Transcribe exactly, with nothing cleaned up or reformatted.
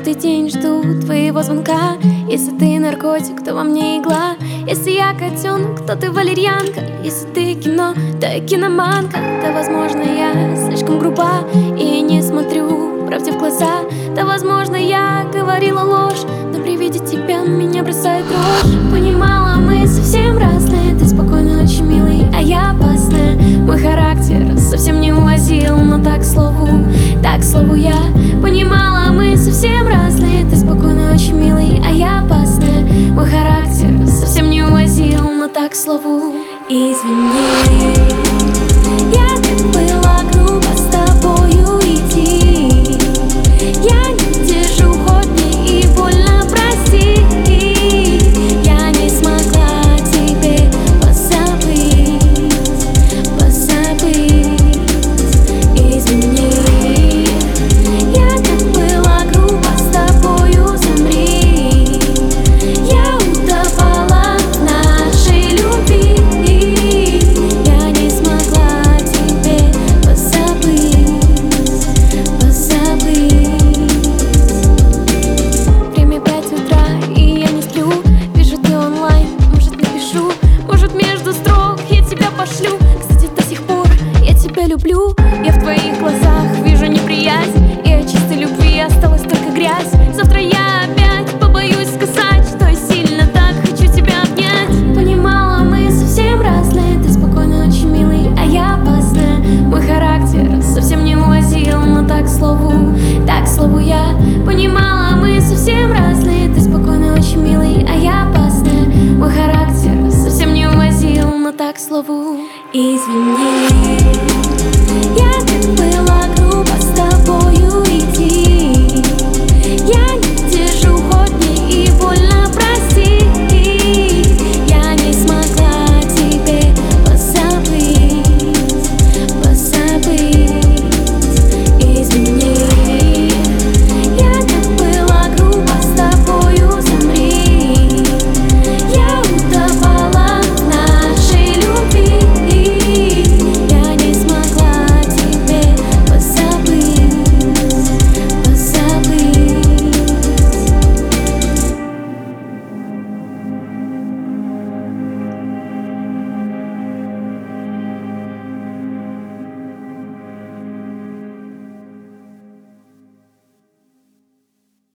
Каждый день жду твоего звонка. Если ты наркотик, то во мне игла. Если я котенок, то ты валерьянка. Если ты кино, то я киноманка. Да, возможно, я слишком груба и не смотрю правде в глаза. Да, возможно, я говорила ложь, но при виде тебя меня бросает дрожь. Понимала, мы совсем разные. Ты спокойно очень милый, а я опасная. Мой характер совсем не увозил, но так к слову, так к слову я понимала, мы совсем разные. Ты спокойно очень милый, а я опасная. Мой характер совсем не увозил, но так к слову. Извини, я так была грубо с тобою идти. Я не держу, хоть мне и больно, прости. Я не смогла тебе позабыть, позабыть. Извини, я так была грубо с тобою, замри. Я утопала в нашей любви. Я не смогла тебе позабыть, позабыть. Время пять утра, и я не сплю. Вижу, ты онлайн, может, напишу, может, между строк я тебя пошлю. Кстати, до сих пор я тебя люблю. Я в твоих глазах вижу неприязнь, и от чистой любви осталась только грязь. Завтра я опять побоюсь сказать, что я сильно так хочу тебя обнять. Понимала, мы совсем разные. Ты спокойно очень милый, а я опасная. Мой характер совсем не увозил, но так к слову, так к слову я понимала, мы совсем разные. Ты спокойно очень милый, а я опасная. Мой характер совсем не увозил, но так к слову. Извини, я так была